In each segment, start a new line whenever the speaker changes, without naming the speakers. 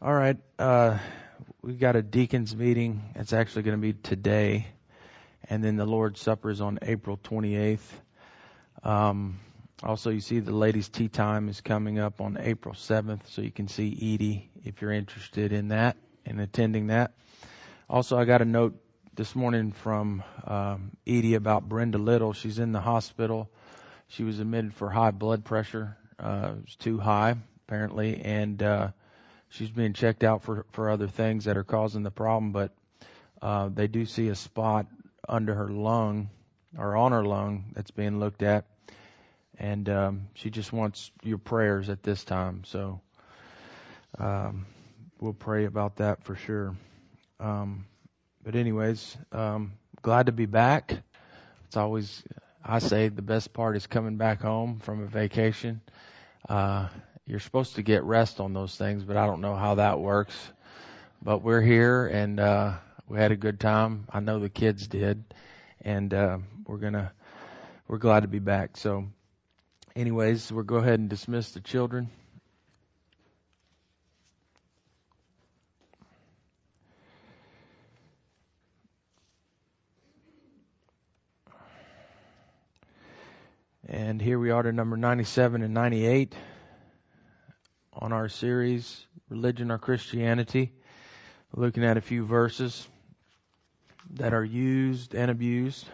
All right. We've got a deacons meeting. It's actually going to be today. And then the Lord's Supper is on April 28th. Also, you see the ladies' tea time is coming up on April 7th. So you can see Edie if you're interested in that and attending that. Also, I got a note this morning from Edie about Brenda Little. She's in the hospital. She was admitted for high blood pressure. It was too high, apparently. And she's being checked out for other things that are causing the problem, but they do see a spot under her lung or on her lung that's being looked at, and she just wants your prayers at this time. So we'll pray about that for sure. But anyways, glad to be back. It's always, I say, the best part is coming back home from a vacation. You're supposed to get rest on those things, but I don't know how that works. But we're here, and we had a good time. I know the kids did, and we're glad to be back. So, anyways, we'll go ahead and dismiss the children. And here we are to number 97 and 98 on our series, Religion or Christianity. We're looking at a few verses that are used and abused.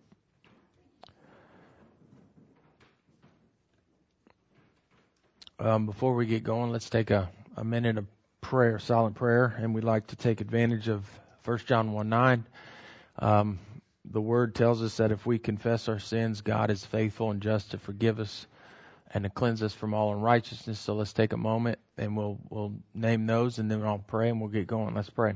Before we get going, let's take a minute of prayer, silent prayer, and we'd like to take advantage of 1 John 1:9. The Word tells us that if we confess our sins, God is faithful and just to forgive us and to cleanse us from all unrighteousness. So let's take a moment and we'll name those, and then I'll pray and we'll get going. Let's pray.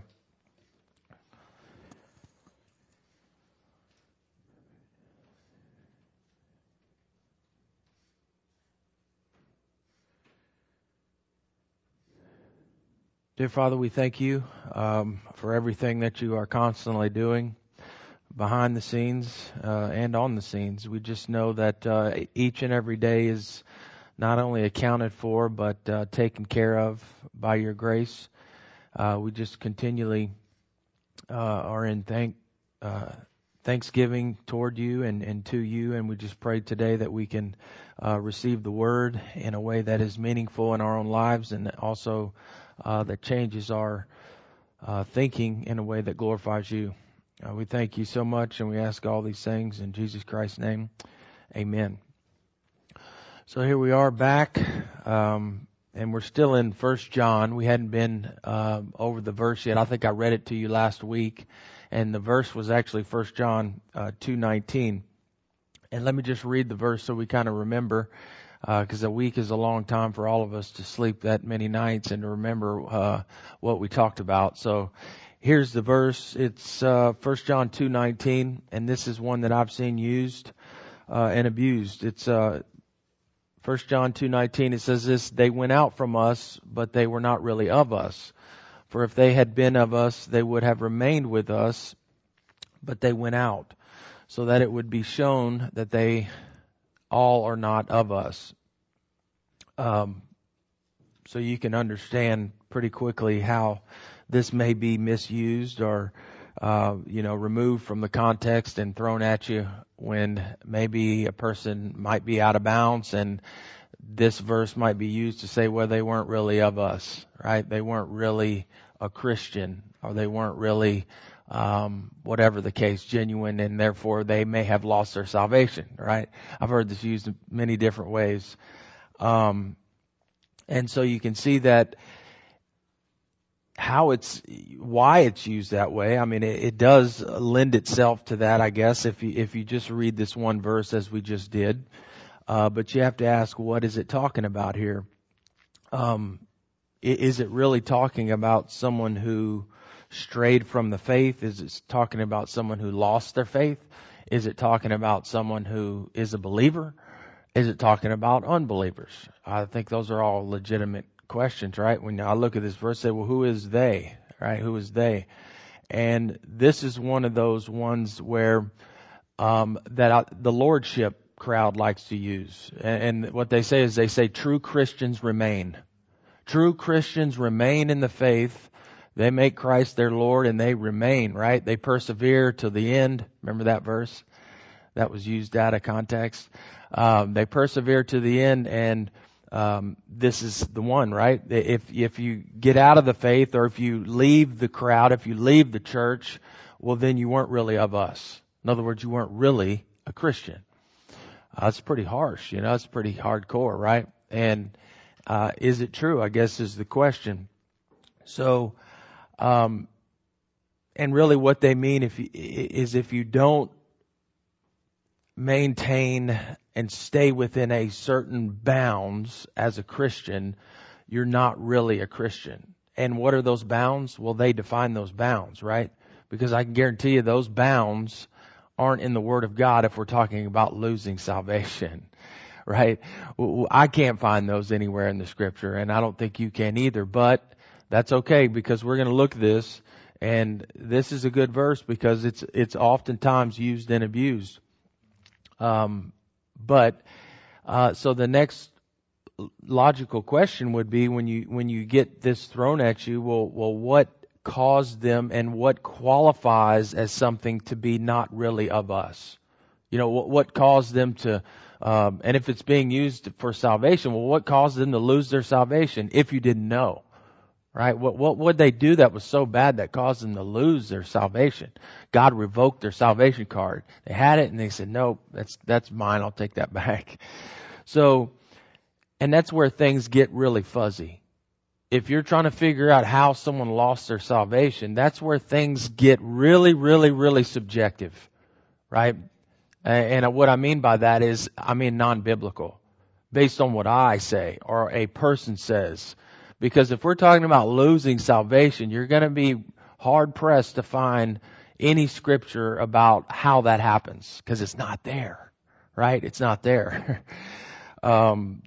Dear Father, we thank you for everything that you are constantly doing behind the scenes and on the scenes. We just know that each and every day is not only accounted for, but taken care of by your grace. We just continually are in thanksgiving toward you and to you, and we just pray today that we can receive the word in a way that is meaningful in our own lives, and also that changes our thinking in a way that glorifies you. We thank you so much, and we ask all these things in Jesus Christ's name. Amen. So here we are back, and we're still in 1 John. We hadn't been over the verse yet. I think I read it to you last week, and the verse was actually 1 John 2:19. And let me just read the verse so we kind of remember, because a week is a long time for all of us to sleep that many nights and to remember what we talked about. So here's the verse. It's 1 John 2:19, and this is one that I've seen used and abused. It's 1 John 2:19. It says this: "They went out from us, but they were not really of us. For if they had been of us, they would have remained with us, but they went out, so that it would be shown that they all are not of us." So you can understand pretty quickly how this may be misused or, removed from the context and thrown at you when maybe a person might be out of bounds, and this verse might be used to say, well, they weren't really of us, right? They weren't really a Christian, or they weren't really, whatever the case, genuine, and therefore they may have lost their salvation, right? I've heard this used in many different ways. And so you can see that why it's used that way. I mean, it does lend itself to that, I guess, if you just read this one verse as we just did. But you have to ask, what is it talking about here? Is it really talking about someone who strayed from the faith? Is it talking about someone who lost their faith? Is it talking about someone who is a believer? Is it talking about unbelievers? I think those are all legitimate questions, right? When I look at this verse, I say, well, who is they, right? Who is they? And this is one of those ones where the lordship crowd likes to use. And what they say is, they say true Christians remain. True Christians remain in the faith. They make Christ their Lord and they remain, right? They persevere to the end. Remember that verse? That was used out of context. They persevere to the end, and this is the one, right? If you get out of the faith, or if you leave the crowd, if you leave the church, well, then you weren't really of us. In other words, you weren't really a Christian. That's pretty harsh, it's pretty hardcore, right? And is it true, I guess, is the question. So, and really what they mean is if you don't maintain and stay within a certain bounds as a Christian, you're not really a Christian. And what are those bounds? Well, they define those bounds, right? Because I can guarantee you those bounds aren't in the Word of God if we're talking about losing salvation, right? I can't find those anywhere in the Scripture, and I don't think you can either, but that's okay, because we're going to look at this, and this is a good verse because it's oftentimes used and abused. So the next logical question would be, when you get this thrown at you, well, what caused them and what qualifies as something to be not really of us? What caused them to, and if it's being used for salvation, well, what caused them to lose their salvation if you didn't know? Right? What would they do that was so bad that caused them to lose their salvation? God revoked their salvation card. They had it and they said, "Nope, that's mine. I'll take that back." So, and that's where things get really fuzzy. If you're trying to figure out how someone lost their salvation, that's where things get really, really, really subjective, right? And what I mean by that is, non-biblical, based on what I say or a person says. Because if we're talking about losing salvation, you're going to be hard-pressed to find any scripture about how that happens, because it's not there, right? It's not there. And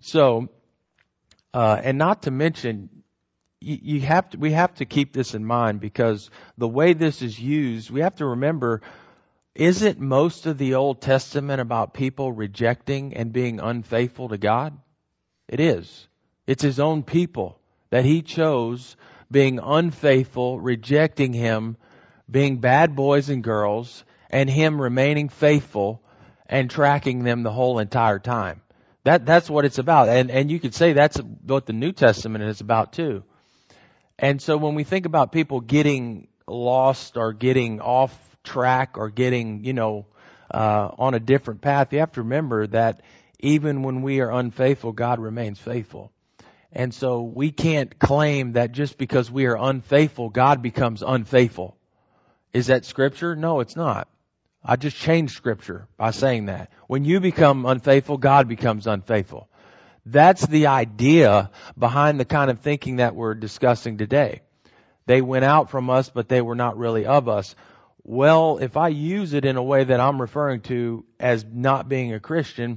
not to mention, we have to keep this in mind, because the way this is used, we have to remember, isn't most of the Old Testament about people rejecting and being unfaithful to God? It is. It's His own people that He chose being unfaithful, rejecting Him, being bad boys and girls, and Him remaining faithful and tracking them the whole entire time. That's what it's about. And you could say that's what the New Testament is about too. And so when we think about people getting lost or getting off track or getting, on a different path, you have to remember that even when we are unfaithful, God remains faithful. And so we can't claim that just because we are unfaithful, God becomes unfaithful. Is that Scripture? No, it's not. I just changed Scripture by saying that. When you become unfaithful, God becomes unfaithful. That's the idea behind the kind of thinking that we're discussing today. They went out from us, but they were not really of us. Well, if I use it in a way that I'm referring to as not being a Christian,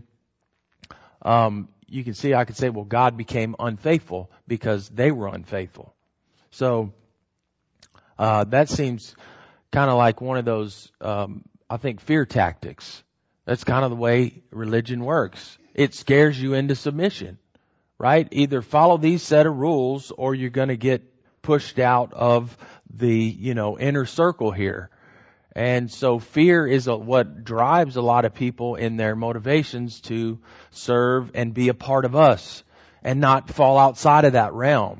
you can see I could say, well, God became unfaithful because they were unfaithful. So that seems kind of like one of those, I think, fear tactics. That's kind of the way religion works. It scares you into submission, right? Either follow these set of rules or you're going to get pushed out of the, inner circle here. And so fear is what drives a lot of people in their motivations to serve and be a part of us and not fall outside of that realm.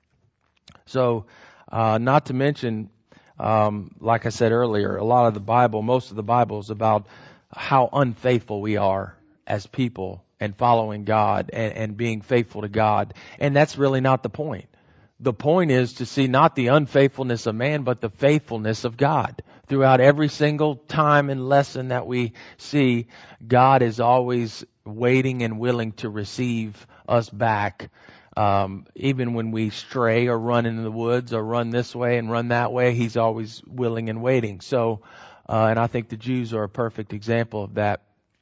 So, not to mention, like I said earlier, a lot of the Bible, most of the Bible is about how unfaithful we are as people and following God and being faithful to God. And that's really not the point. The point is to see not the unfaithfulness of man, but the faithfulness of God. Throughout every single time and lesson that we see, God is always waiting and willing to receive us back. Even when we stray or run into the woods or run this way and run that way, He's always willing and waiting. So, and I think the Jews are a perfect example of that.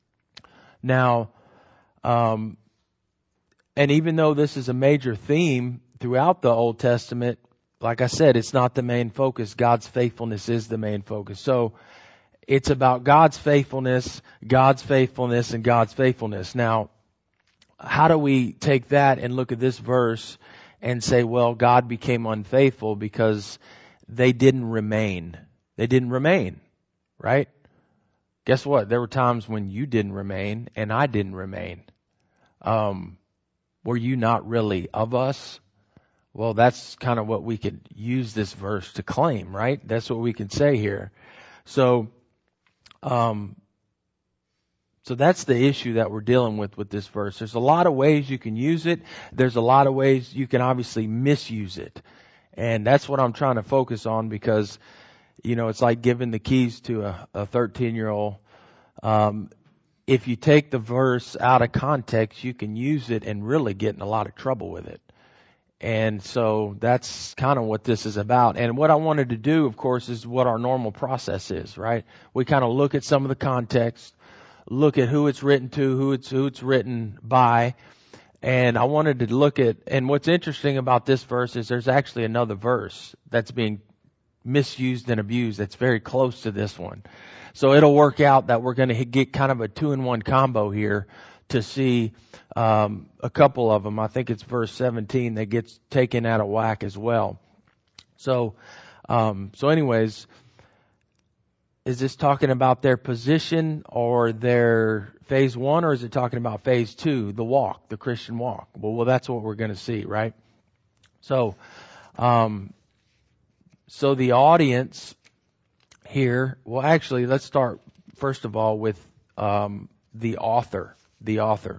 Now, and even though this is a major theme throughout the Old Testament, like I said, it's not the main focus. God's faithfulness is the main focus. So it's about God's faithfulness, and God's faithfulness. Now, how do we take that and look at this verse and say, well, God became unfaithful because they didn't remain. They didn't remain, right? Guess what? There were times when you didn't remain and I didn't remain. Were you not really of us? Well, that's kind of what we could use this verse to claim, right? That's what we can say here. So that's the issue that we're dealing with this verse. There's a lot of ways you can use it. There's a lot of ways you can obviously misuse it. And that's what I'm trying to focus on because, it's like giving the keys to a 13-year-old. If you take the verse out of context, you can use it and really get in a lot of trouble with it. And so that's kind of what this is about. And what I wanted to do, of course, is what our normal process is, right? We kind of look at some of the context, look at who it's written to, who it's written by. And I wanted to look at, and what's interesting about this verse is there's actually another verse that's being misused and abused that's very close to this one. So it'll work out that we're going to get kind of a 2-in-1 combo here to see a couple of them. I think it's verse 17 that gets taken out of whack as well. So anyways, is this talking about their position or their phase 1, or is it talking about phase 2, the walk, the Christian walk? Well, that's what we're going to see, right? So the audience here, well, actually, let's start first of all with the author. The author.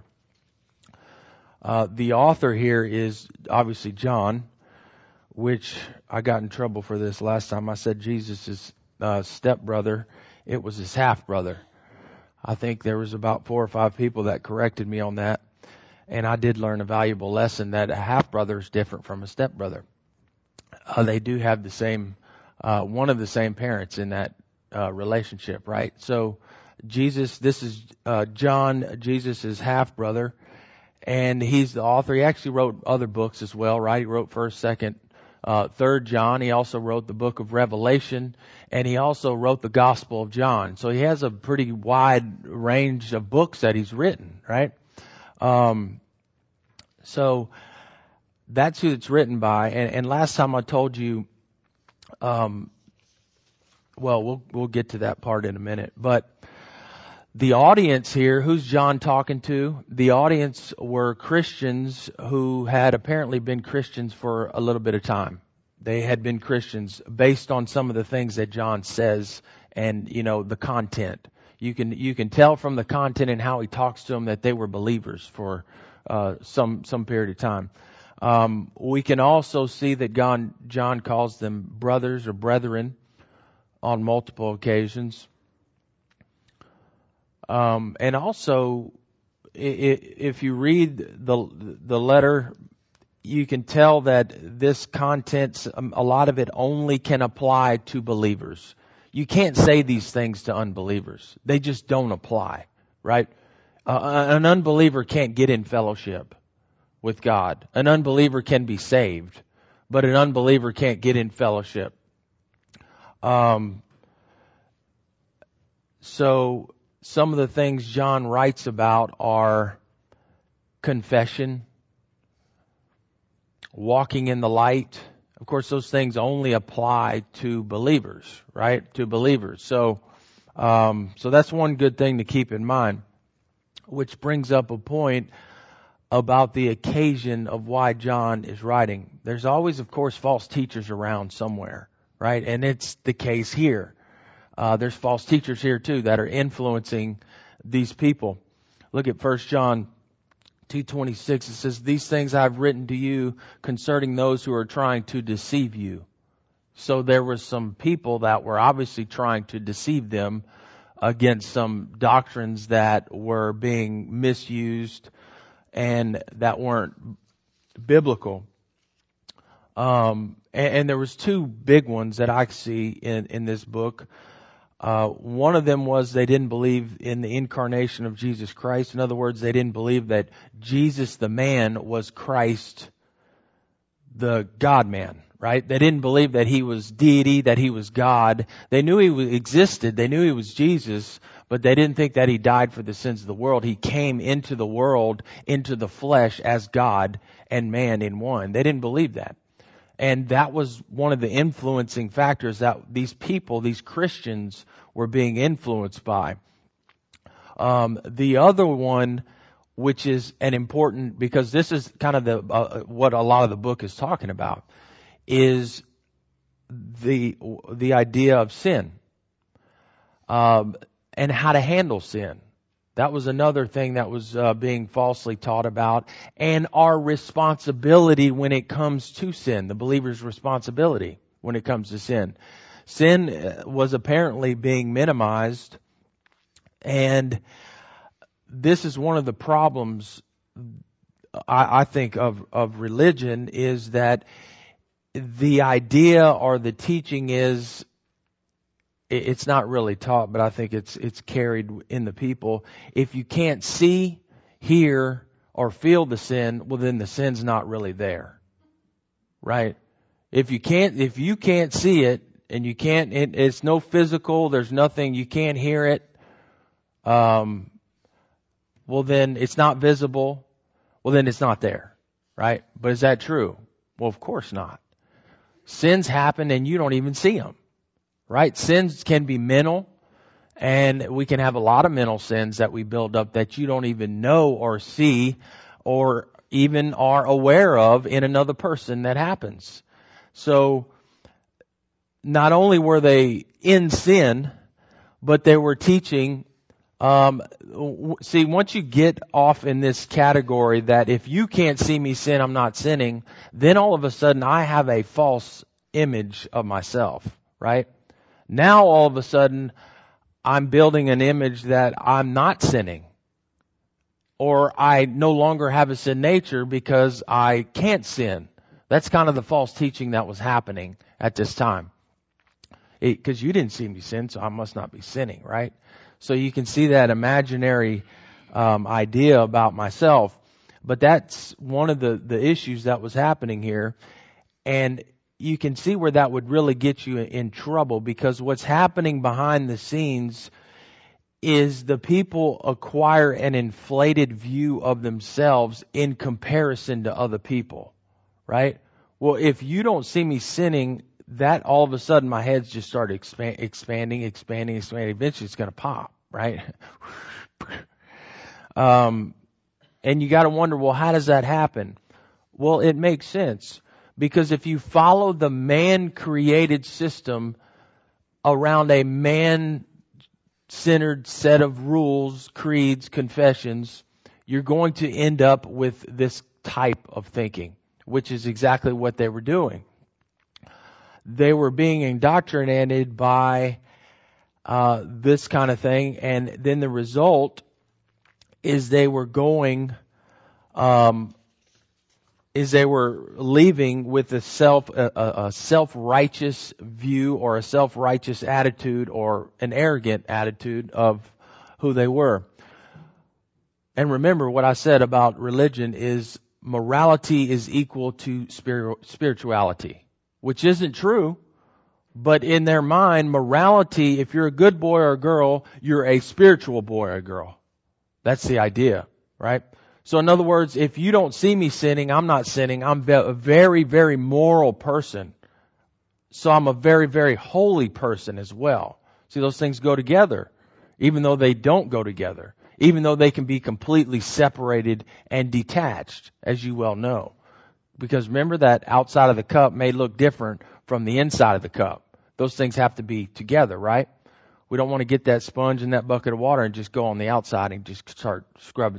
The author here is obviously John, which I got in trouble for this last time. I said Jesus' stepbrother. It was his half-brother. I think there was about 4 or 5 people that corrected me on that. And I did learn a valuable lesson that a half-brother is different from a stepbrother. They do have the same, one of the same parents in that relationship, right? So Jesus, this is John, Jesus' half-brother, and he's the author. He actually wrote other books as well, right? He wrote 1st, 2nd, 3rd John. He also wrote the book of Revelation, and he also wrote the Gospel of John. So he has a pretty wide range of books that he's written, right? So that's who it's written by. And last time I told you, well, we'll get to that part in a minute. But the audience here, who's John talking to? The audience were Christians who had apparently been Christians for a little bit of time. They had been Christians based on some of the things that John says and, the content. You can tell from the content and how he talks to them that they were believers for some period of time. We can also see that John calls them brothers or brethren on multiple occasions. And also, if you read the letter, you can tell that this content, a lot of it only can apply to believers. You can't say these things to unbelievers. They just don't apply, right? An unbeliever can't get in fellowship with God. An unbeliever can be saved, but an unbeliever can't get in fellowship. So some of the things John writes about are confession, walking in the light. Of course, those things only apply to believers, right? To believers. So that's one good thing to keep in mind, which brings up a point about the occasion of why John is writing. There's always, of course, false teachers around somewhere, right? And it's the case here. There's false teachers here too that are influencing these people. Look at 1 John 2:26. It says, "These things I've written to you concerning those who are trying to deceive you." So there were some people that were obviously trying to deceive them against some doctrines that were being misused and that weren't biblical. And there was 2 big ones that I see in this book. One of them was they didn't believe in the incarnation of Jesus Christ. In other words, they didn't believe that Jesus the man was Christ, the God-man, right? They didn't believe that he was deity, that he was God. They knew he existed. They knew he was Jesus, But they didn't think that he died for the sins of the world. He came into the world, into the flesh as God and man in one. They didn't believe that. And that was one of the influencing factors that these people, these Christians, were being influenced by. The other one, which is an important, because this is kind of what a lot of the book is talking about, is the idea of sin, and how to handle sin. That was another thing that was being falsely taught about, and our responsibility when it comes to sin, the believer's responsibility when it comes to sin. Sin was apparently being minimized, and this is one of the problems, I think, of religion, is that the idea or the teaching is, it's not really taught, but I think it's carried in the people. If you can't see, hear, or feel the sin, well, then the sin's not really there, right? If you can't see it, and you can't, it's no physical, there's nothing, you can't hear it, well, then it's not visible, well, then it's not there, right? But is that true? Well, of course not. Sins happen and you don't even see them. Right? Sins can be mental, and we can have a lot of mental sins that we build up that you don't even know or see or even are aware of in another person that happens. So, not only were they in sin, but they were teaching, see, once you get off in this category that if you can't see me sin, I'm not sinning, then all of a sudden I have a false image of myself, right? Now all of a sudden, I'm building an image that I'm not sinning. Or I no longer have a sin nature because I can't sin. That's kind of the false teaching that was happening at this time. Because you didn't see me sin, so I must not be sinning, right? So you can see that imaginary idea about myself. But that's one of the issues that was happening here. And you can see where that would really get you in trouble, because what's happening behind the scenes is the people acquire an inflated view of themselves in comparison to other people, right? Well, if you don't see me sinning, that all of a sudden my head's just started expanding. Eventually it's going to pop, right? And you got to wonder, well, how does that happen? Well, it makes sense. Because if you follow the man-created system around a man-centered set of rules, creeds, confessions, you're going to end up with this type of thinking, which is exactly what they were doing. They were being indoctrinated by this kind of thing, and then the result is they were leaving with a self-righteous view or a self-righteous attitude or an arrogant attitude of who they were. And remember what I said about religion is morality is equal to spirituality, which isn't true, but in their mind, morality, if you're a good boy or a girl, you're a spiritual boy or girl. That's the idea, right? So in other words, if you don't see me sinning, I'm not sinning. I'm a very, very moral person. So I'm a very, very holy person as well. See, those things go together, even though they don't go together, even though they can be completely separated and detached, as you well know. Because remember that outside of the cup may look different from the inside of the cup. Those things have to be together, right? We don't want to get that sponge in that bucket of water and just go on the outside and just start scrub.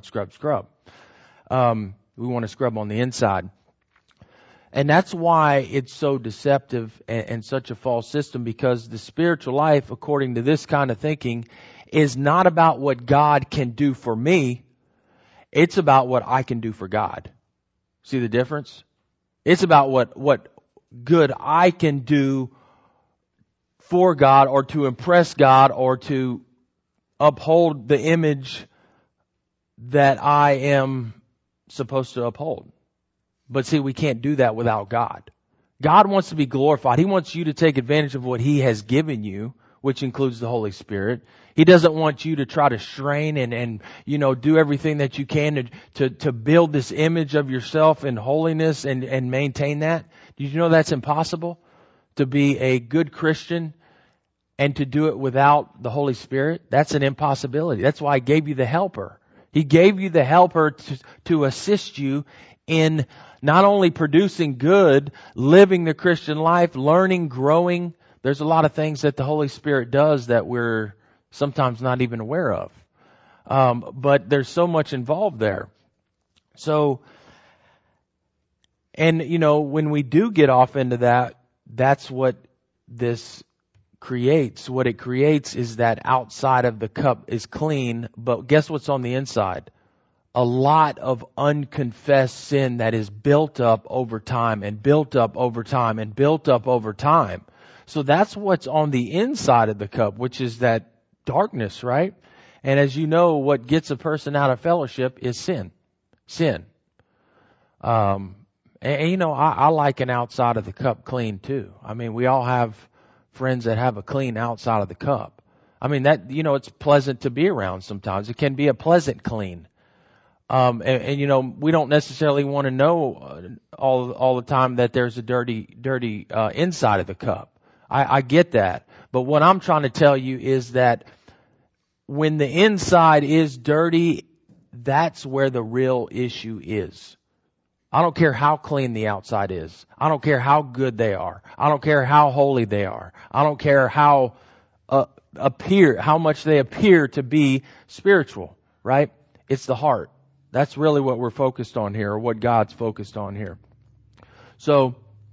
We want to scrub on the inside. And that's why it's so deceptive and such a false system, because the spiritual life, according to this kind of thinking, is not about what God can do for me. It's about what I can do for God. See the difference? It's about what good I can do for God, or to impress God, or to uphold the image that I am supposed to uphold. But see, we can't do that without God. God wants to be glorified. He wants you to take advantage of what He has given you, which includes the Holy Spirit. He doesn't want you to try to strain and do everything that you can to build this image of yourself in holiness and maintain that. Did you know that's impossible? To be a good Christian and to do it without the Holy Spirit? That's an impossibility. That's why He gave you the Helper. He gave you the Helper to assist you in not only producing good, living the Christian life, learning, growing. There's a lot of things that the Holy Spirit does that we're sometimes not even aware of. But there's so much involved there. So, and when we do get off into that, that's what this creates. What it creates is that outside of the cup is clean, but guess what's on the inside? A lot of unconfessed sin that is built up over time and built up over time and built up over time. So that's what's on the inside of the cup, which is that darkness, right? And as you know, what gets a person out of fellowship is sin. Sin. I like an outside of the cup clean too. I mean, we all have friends that have a clean outside of the cup. I mean, that, it's pleasant to be around sometimes. It can be a pleasant clean. We don't necessarily want to know all the time that there's a dirty inside of the cup. I get that. But what I'm trying to tell you is that when the inside is dirty, that's where the real issue is. I don't care how clean the outside is. I don't care how good they are. I don't care how holy they are. I don't care how much they appear to be spiritual, right? It's the heart. That's really what we're focused on here, or what God's focused on here. So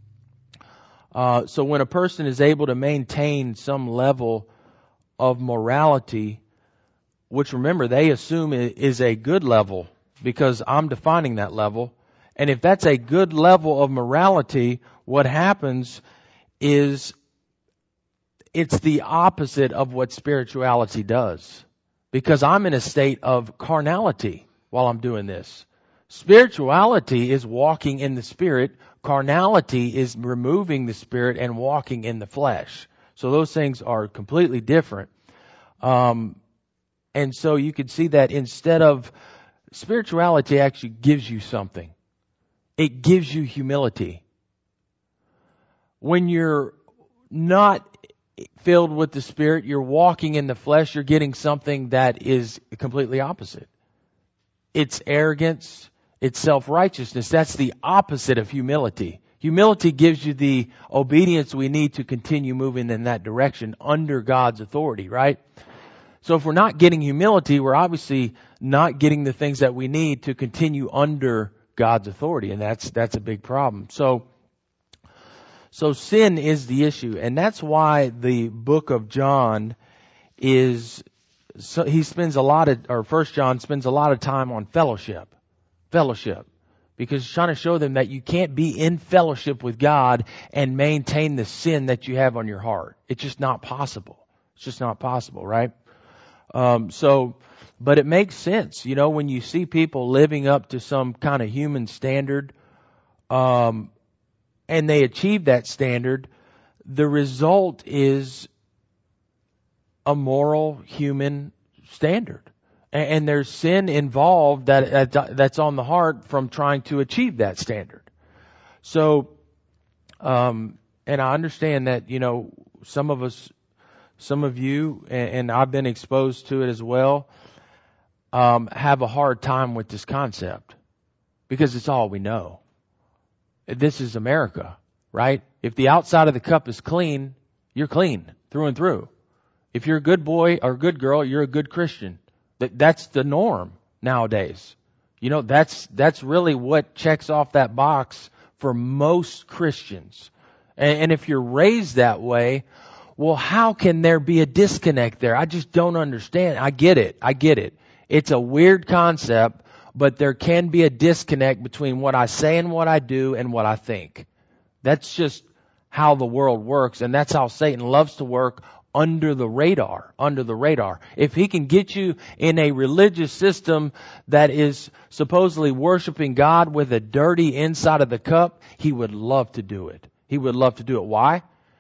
when a person is able to maintain some level of morality, which remember they assume is a good level, because I'm defining that level. And if that's a good level of morality, what happens is it's the opposite of what spirituality does. Because I'm in a state of carnality while I'm doing this. Spirituality is walking in the Spirit. Carnality is removing the Spirit and walking in the flesh. So those things are completely different. And so you can see that instead of spirituality actually gives you something. It gives you humility. When you're not filled with the Spirit, you're walking in the flesh, you're getting something that is completely opposite. It's arrogance, it's self-righteousness. That's the opposite of humility. Humility gives you the obedience we need to continue moving in that direction under God's authority, right? So if we're not getting humility, we're obviously not getting the things that we need to continue under God's authority, and that's a big problem. So sin is the issue, and that's why the book of John is. So he spends First John spends a lot of time on fellowship, because he's trying to show them that you can't be in fellowship with God and maintain the sin that you have on your heart. It's just not possible. It's just not possible, right? But it makes sense, when you see people living up to some kind of human standard, and they achieve that standard, the result is a moral human standard. And there's sin involved that's on the heart from trying to achieve that standard. So, and I understand that, some of you, and I've been exposed to it as well, have a hard time with this concept because it's all we know. This is America, right? If the outside of the cup is clean, you're clean through and through. If you're a good boy or a good girl, you're a good Christian. That's the norm nowadays. That's really what checks off that box for most Christians. And if you're raised that way, well, how can there be a disconnect there? I just don't understand. I get it. It's a weird concept, but there can be a disconnect between what I say and what I do and what I think. That's just how the world works, and that's how Satan loves to work under the radar. If he can get you in a religious system that is supposedly worshiping God with a dirty inside of the cup, he would love to do it. Why?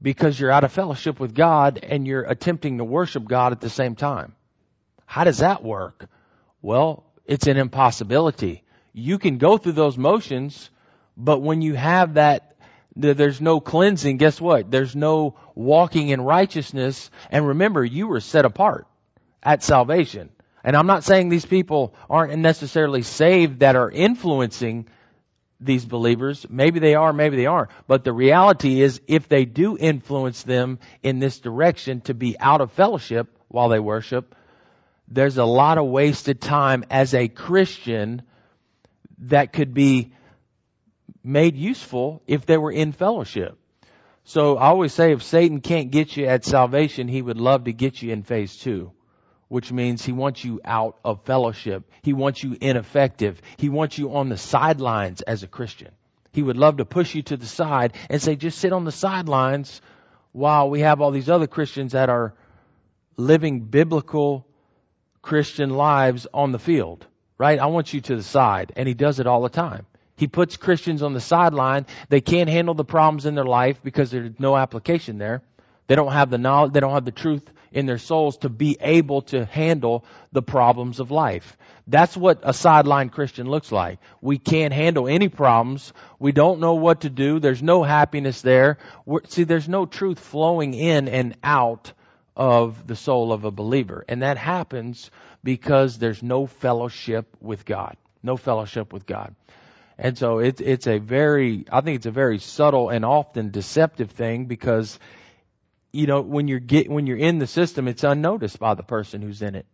because you're out of fellowship with God and you're attempting to worship God at the same time. How does that work? Well, it's an impossibility. You can go through those motions, but when you have that, there's no cleansing, guess what? There's no walking in righteousness. And remember, you were set apart at salvation. And I'm not saying these people aren't necessarily saved that are influencing these believers. Maybe they are, maybe they aren't. But the reality is, if they do influence them in this direction to be out of fellowship while they worship, there's a lot of wasted time as a Christian that could be made useful if they were in fellowship. So I always say, if Satan can't get you at salvation, he would love to get you in phase 2, which means he wants you out of fellowship. He wants you ineffective. He wants you on the sidelines as a Christian. He would love to push you to the side and say, just sit on the sidelines while we have all these other Christians that are living biblical Christian lives on the field, right? I want you to the side. And he does it all the time. He puts Christians on the sideline. They can't handle the problems in their life because there's no application there. They don't have the knowledge, they don't have the truth in their souls to be able to handle the problems of life. That's what a sideline Christian looks like. We can't handle any problems. We don't know what to do. There's no happiness there. There's no truth flowing in and out of the soul of a believer. And that happens because there's no fellowship with God. No fellowship with God. And so I think it's a very subtle and often deceptive thing, because when you're in the system, it's unnoticed by the person who's in it.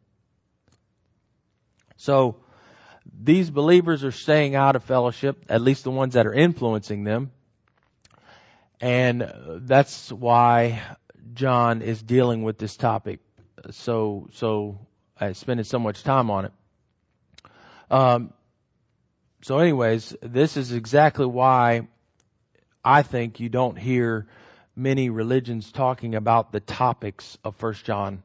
So these believers are staying out of fellowship, at least the ones that are influencing them. And that's why John is dealing with this topic. So spending so much time on it. So anyways, this is exactly why I think you don't hear many religions talking about the topics of 1 John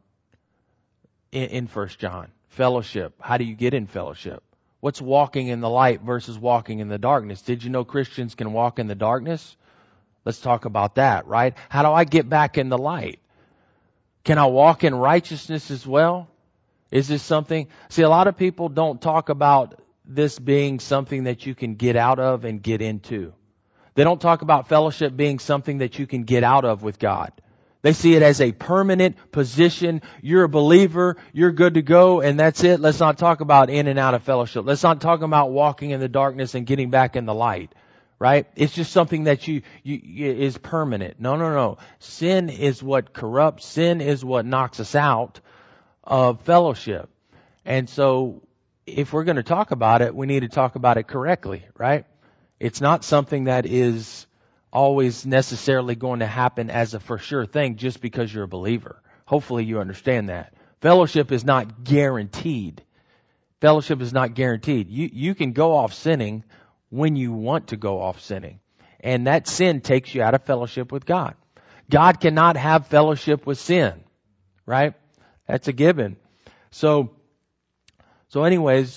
in 1 John. Fellowship. How do you get in fellowship? What's walking in the light versus walking in the darkness? Did you know Christians can walk in the darkness? Let's talk about that, right? How do I get back in the light? Can I walk in righteousness as well? Is this something? See, a lot of people don't talk about this being something that you can get out of and get into. They don't talk about fellowship being something that you can get out of with God. They see it as a permanent position. You're a believer. You're good to go. And that's it. Let's not talk about in and out of fellowship. Let's not talk about walking in the darkness and getting back in the light. Right? It's just something that you is permanent. No. Sin is what corrupts. Sin is what knocks us out of fellowship. And so if we're going to talk about it, we need to talk about it correctly, right? It's not something that is always necessarily going to happen as a for sure thing just because you're a believer. Hopefully you understand that. Fellowship is not guaranteed. Fellowship is not guaranteed. You can go off sinning when you want to go off sinning. And that sin takes you out of fellowship with God. God cannot have fellowship with sin, right? That's a given. So anyways,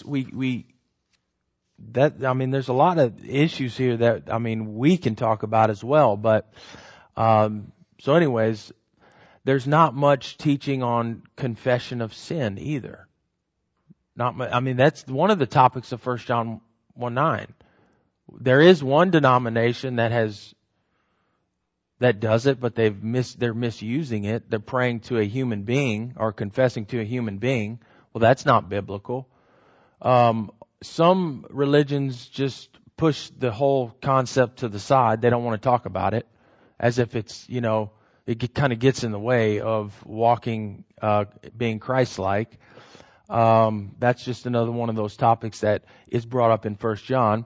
there's a lot of issues here that, we can talk about as well. But, so anyways, there's not much teaching on confession of sin either. That's one of the topics of 1 John 1:9. There is one denomination that does it, but they're misusing it. They're praying to a human being or confessing to a human being. Well, that's not biblical. Some religions just push the whole concept to the side. They don't want to talk about it as if it's, it kind of gets in the way of walking, being Christ-like. That's just another one of those topics that is brought up in 1 John.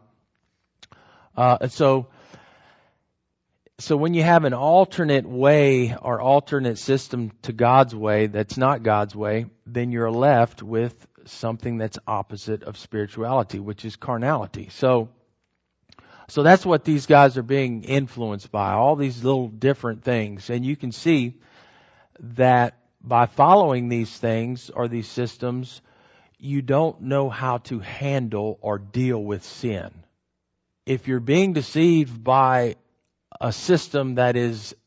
So when you have an alternate way or alternate system to God's way that's not God's way, then you're left with something that's opposite of spirituality, which is carnality. So that's what these guys are being influenced by, all these little different things. And you can see that by following these things or these systems, you don't know how to handle or deal with sin. If you're being deceived by a system that is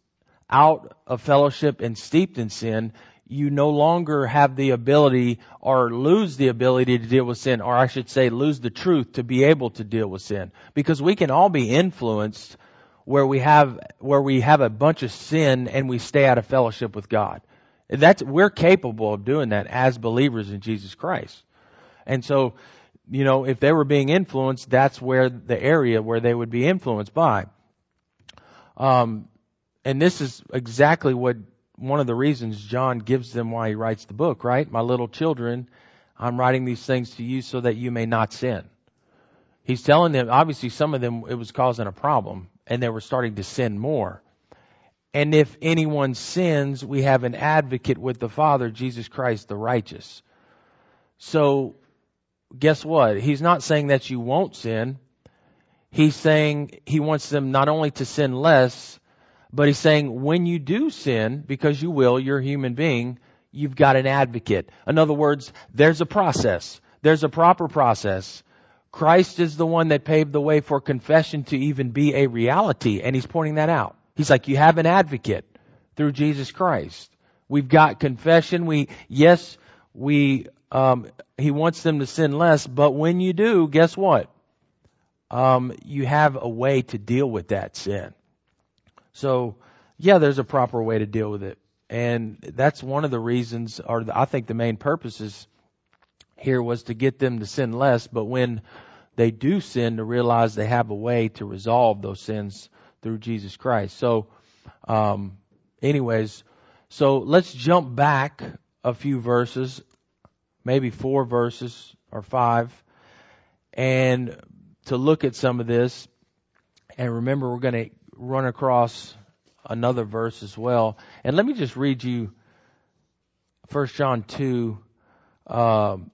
out of fellowship and steeped in sin, you no longer have the ability or lose the ability to deal with sin, or I should say lose the truth to be able to deal with sin. Because we can all be influenced where we have a bunch of sin and we stay out of fellowship with God. We're capable of doing that as believers in Jesus Christ. And so, if they were being influenced, that's where the area where they would be influenced by. And this is exactly one of the reasons John gives them why he writes the book, right? My little children, I'm writing these things to you so that you may not sin. He's telling them, obviously some of them, it was causing a problem and they were starting to sin more. And if anyone sins, we have an advocate with the Father, Jesus Christ, the righteous. So guess what? He's not saying that you won't sin. He's saying he wants them not only to sin less, but he's saying when you do sin, because you will, you're a human being, you've got an advocate. In other words, there's a process. There's a proper process. Christ is the one that paved the way for confession to even be a reality, and he's pointing that out. He's like, you have an advocate through Jesus Christ. We've got confession. He wants them to sin less, but when you do, guess what? You have a way to deal with that sin. So, there's a proper way to deal with it. And that's one of the reasons, or I think the main purposes here was to get them to sin less, but when they do sin, to realize they have a way to resolve those sins through Jesus Christ. So, so let's jump back a few verses, maybe 4 verses or 5, and to look at some of this. And remember, we're going to run across another verse as well. And let me just read you 1 John 2, 12,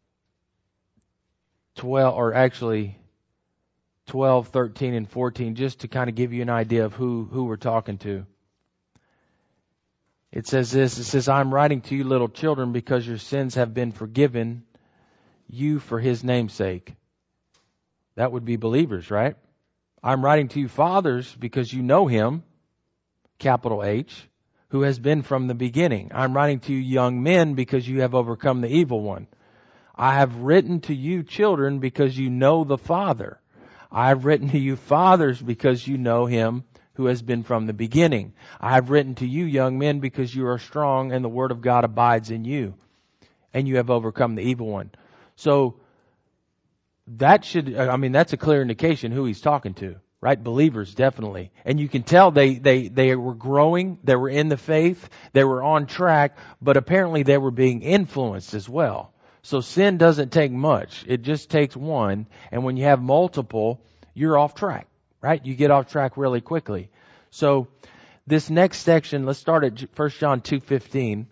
or actually 12, 13, and 14, just to kind of give you an idea of who we're talking to. It says this, it says, I'm writing to you, little children, because your sins have been forgiven you for his name's sake. That would be believers, right? I'm writing to you, fathers, because you know him, capital H, who has been from the beginning. I'm writing to you, young men, because you have overcome the evil one. I have written to you, children, because you know the Father. I have written to you, fathers, because you know him who has been from the beginning. I have written to you, young men, because you are strong and the word of God abides in you, and you have overcome the evil one. So, that's a clear indication who he's talking to, right? Believers, definitely. And you can tell they were growing, they were in the faith, they were on track, but apparently they were being influenced as well. So sin doesn't take much. It just takes one. And when you have multiple, you're off track, right? You get off track really quickly. So this next section, let's start at 1 John 2:15.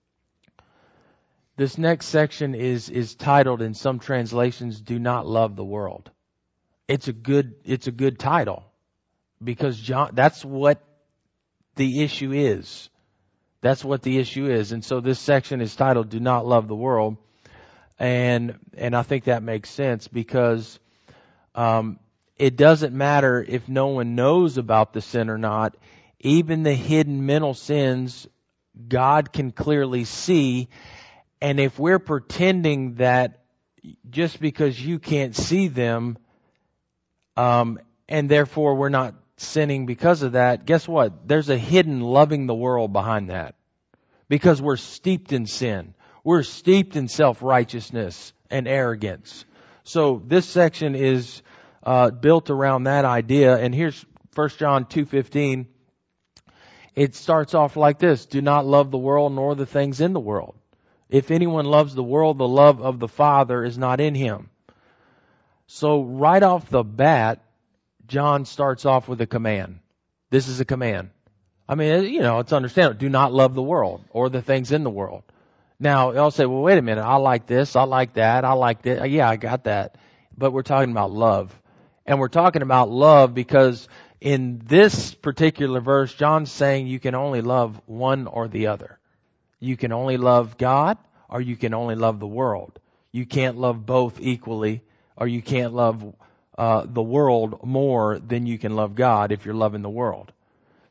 This next section is titled in some translations, Do Not Love the World. It's a good title because that's what the issue is. That's what the issue is. And so this section is titled Do Not Love the World. And I think that makes sense because it doesn't matter if no one knows about the sin or not. Even the hidden mental sins, God can clearly see. And if we're pretending that just because you can't see them, and therefore we're not sinning because of that, guess what? There's a hidden loving the world behind that. Because we're steeped in sin. We're steeped in self-righteousness and arrogance. So this section is built around that idea. And here's 1 John 2:15. It starts off like this. Do not love the world nor the things in the world. If anyone loves the world, the love of the Father is not in him. So right off the bat, John starts off with a command. This is a command. I mean, it's understandable. Do not love the world or the things in the world. Now, I'll say, well, wait a minute. I like this. I like that. I like this. Yeah, I got that. But we're talking about love. And we're talking about love because in this particular verse, John's saying you can only love one or the other. You can only love God or you can only love the world. You can't love both equally, or you can't love the world more than you can love God if you're loving the world.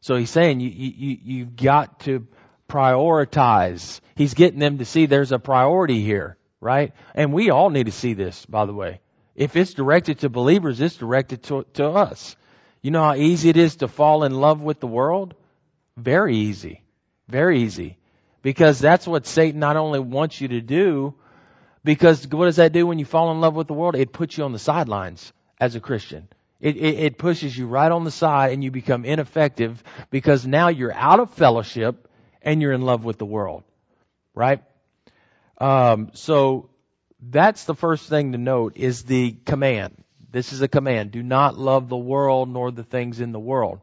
So he's saying you've got to prioritize. He's getting them to see there's a priority here, right? And we all need to see this, by the way. If it's directed to believers, it's directed to us. You know how easy it is to fall in love with the world? Very easy. Very easy. Because that's what Satan not only wants you to do, because what does that do when you fall in love with the world? It puts you on the sidelines as a Christian. It pushes you right on the side and you become ineffective because now you're out of fellowship and you're in love with the world. Right? So that's the first thing to note is the command. This is a command. Do not love the world nor the things in the world.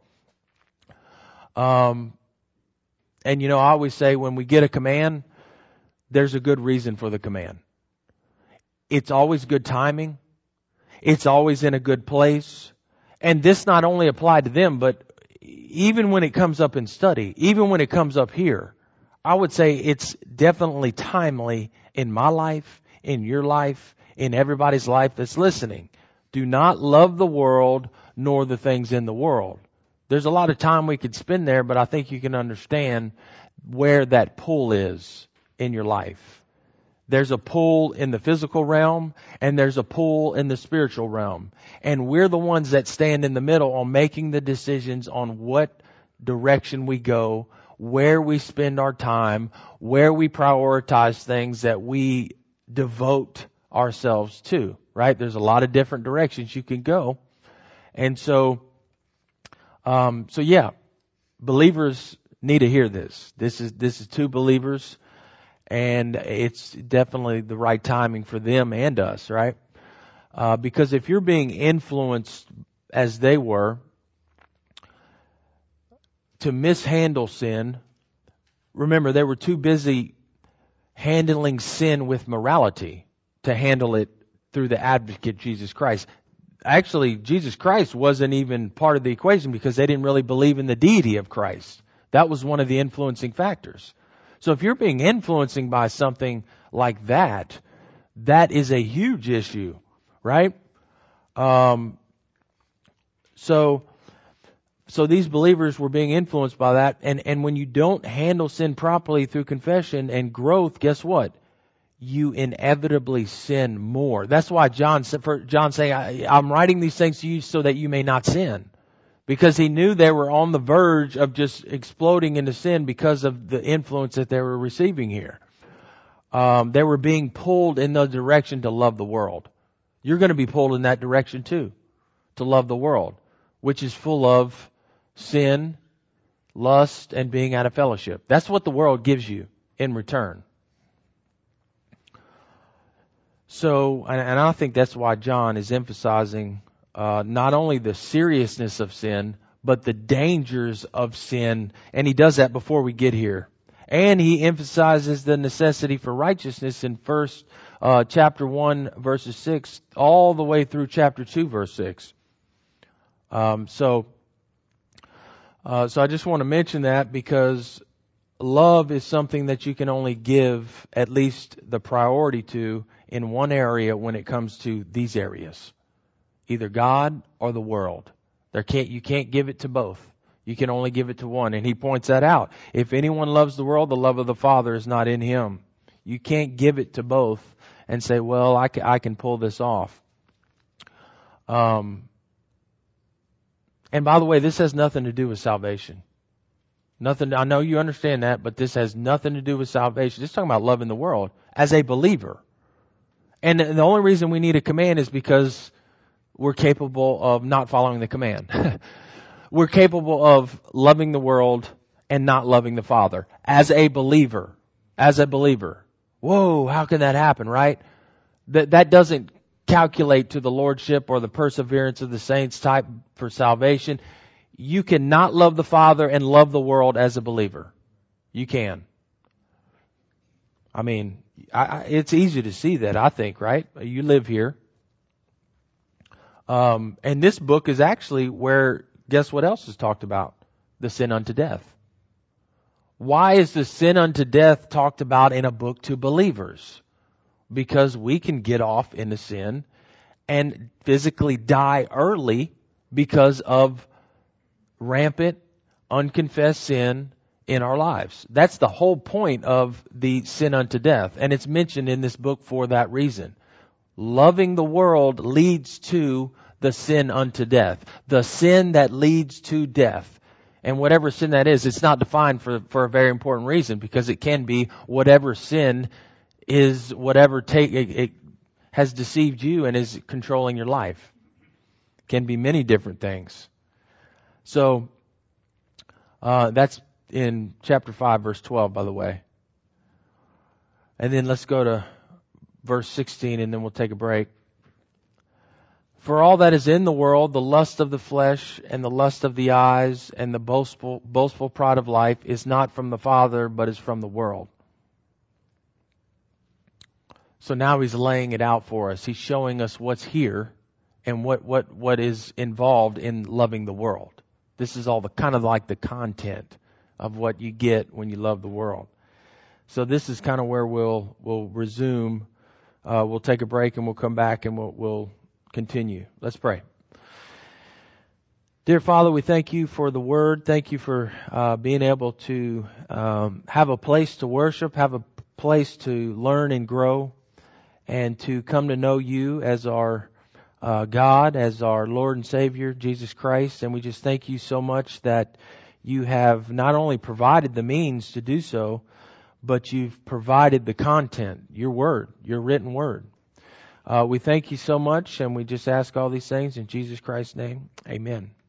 And you know, I always say when we get a command, there's a good reason for the command. It's always good timing. It's always in a good place. And this not only applied to them, but even when it comes up in study, even when it comes up here, I would say it's definitely timely in my life, in your life, in everybody's life that's listening. Do not love the world nor the things in the world. There's a lot of time we could spend there, but I think you can understand where that pull is in your life. There's a pull in the physical realm and there's a pull in the spiritual realm. And we're the ones that stand in the middle on making the decisions on what direction we go, where we spend our time, where we prioritize things that we devote ourselves to, right? There's a lot of different directions you can go. And so yeah, believers need to hear this. This is to believers. And it's definitely the right timing for them and us, right? Because if you're being influenced as they were to mishandle sin, remember they were too busy handling sin with morality to handle it through the advocate Jesus Christ. Actually, Jesus Christ wasn't even part of the equation because they didn't really believe in the deity of Christ. That was one of the influencing factors. So if you're being influenced by something like that, that is a huge issue, right? So these believers were being influenced by that. And when you don't handle sin properly through confession and growth, guess what? You inevitably sin more. That's why John saying, I'm writing these things to you so that you may not sin. Because he knew they were on the verge of just exploding into sin because of the influence that they were receiving here. They were being pulled in the direction to love the world. You're going to be pulled in that direction too, to love the world, which is full of sin, lust, and being out of fellowship. That's what the world gives you in return. So, and I think that's why John is emphasizing not only the seriousness of sin, but the dangers of sin. And he does that before we get here. And he emphasizes the necessity for righteousness in chapter 1, verses 6, all the way through chapter 2, verse 6. So I just want to mention that because love is something that you can only give at least the priority to in one area when it comes to these areas. Either God or the world. You can't give it to both. You can only give it to one. And he points that out. If anyone loves the world, the love of the Father is not in him. You can't give it to both and say, well, I can pull this off. And by the way, this has nothing to do with salvation. Nothing. I know you understand that, but this has nothing to do with salvation. It's talking about loving the world as a believer. And the only reason we need a command is because we're capable of not following the command. We're capable of loving the world and not loving the Father as a believer. As a believer. Whoa, how can that happen, right? That doesn't calculate to the lordship or the perseverance of the saints type for salvation. You cannot love the Father and love the world as a believer. You can. I mean, it's easy to see that, I think, right? You live here. And this book is actually where, guess what else is talked about? The sin unto death. Why is the sin unto death talked about in a book to believers? Because we can get off into sin and physically die early because of rampant unconfessed sin in our lives. That's the whole point of the sin unto death. And it's mentioned in this book for that reason. Loving the world leads to the sin unto death. The sin that leads to death. And whatever sin that is, it's not defined for a very important reason, because it can be whatever sin is whatever it has deceived you and is controlling your life. It can be many different things. So that's in chapter 5, verse 12, by the way. And then let's go to verse 16, and then we'll take a break. For all that is in the world, the lust of the flesh and the lust of the eyes and the boastful pride of life is not from the Father, but is from the world. So now he's laying it out for us. He's showing us what's here and what is involved in loving the world. This is all the kind of like the content of what you get when you love the world. So this is kind of where we'll resume. We'll take a break and we'll come back and we'll continue. Let's pray. Dear Father, we thank you for the Word. Thank you for being able to have a place to worship, have a place to learn and grow, and to come to know you as our God, as our Lord and Savior, Jesus Christ. And we just thank you so much that you have not only provided the means to do so, but you've provided the content, your Word, your written Word. We thank you so much, and we just ask all these things in Jesus Christ's name. Amen.